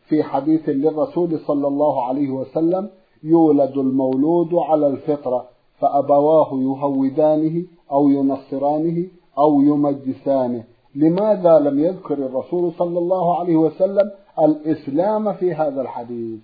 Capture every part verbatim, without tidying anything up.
في حديث للرسول صلى الله عليه وسلم: يولد المولود على الفطرة فأبواه يهودانه أو ينصرانه أو يمجسانه. لماذا لم يذكر الرسول صلى الله عليه وسلم الإسلام في هذا الحديث؟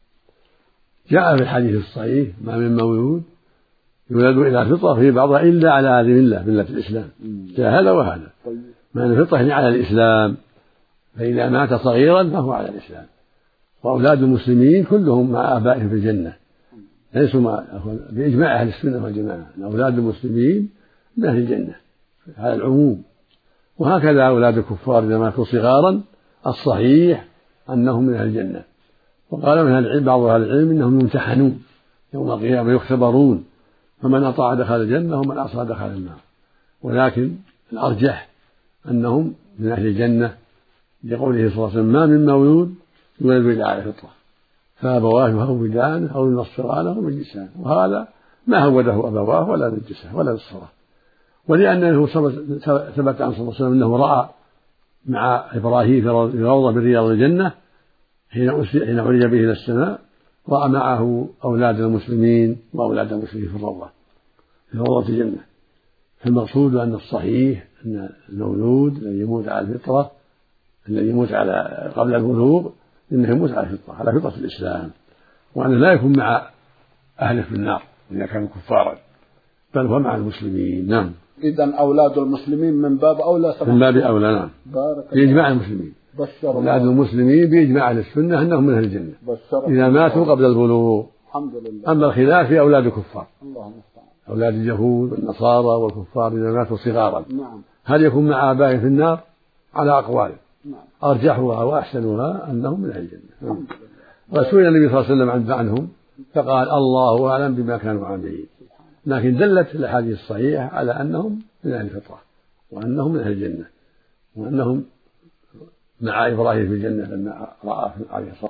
جاء في الحديث الصحيح: ما من مولود يولد إلى فطرة في بعضها إلا على هذه الملة، ملة الإسلام. جاء هذا وهذا. ما من فطرة يعني على الإسلام، فإذا مات صغيرا فهو على الإسلام. وأولاد المسلمين كلهم مع آبائهم في الجنة، ليسوا مع بإجماع أهل السنة والجماعة أن أولاد المسلمين من أهل الجنة على العموم. وهكذا أولاد الكفار إذا ماتوا صغارا الصحيح أنهم من أهل الجنة. وقال من أهل العلم بعض أهل العلم إنهم يمتحنون يوم القيامة، يختبرون، فمن أطاع دخل الجنة ومن عصى دخل النار. ولكن الأرجح أنهم من أهل الجنة لقوله صلى الله عليه وسلم: ما من مولود يولد إلا على فطرة فأبواه يهودانه أو ينصرانه أو يمجسانه. وهذا ما هوده أبواه ولا نجسه ولا نصره. ولأنه ثبت عن صلى الله عليه وسلم أنه رأى مع إبراهيم في روضة من رياض الجنة حين حين عرج به إلى السماء، رأى معه أولاد المسلمين وأولاد المسلمين في الروضة في روضة الجنة. فالمقصود أن الصحيح أن المولود الذي يموت على الفطرة، الذي يموت على قبل البلوغ، إنه يموت على الفطرة على فطرة الإسلام، وأنه لا يكون مع أهله في النار إذا كانوا كفارا، بل هو مع المسلمين. نعم. إذن أولاد المسلمين من باب أولى من باب أولى. نعم. بإجماع المسلمين. أولاد المسلمين بإجماع أهل السنة أنهم من أهل الجنة إذا ماتوا قبل البلوغ. الحمد لله. أما الخلاف في أولاد الكفار، الله المستعان، أولاد اليهود والنصارى والكفار إذا ماتوا صغارا، نعم، هل يكون مع آبائهم في النار؟ على أقوال، نعم، أرجحها وأحسنها أنهم من أهل الجنة. وسئل النبي صلى الله عليه وسلم عنهم فقال: الله أعلم بما كانوا عاملين. لكن دلت الأحاديث الصحيحة على أنهم من أهل الفطرة وأنهم من أهل الجنة وأنهم مع إبراهيم في الجنة لما رأى عليه الصلاة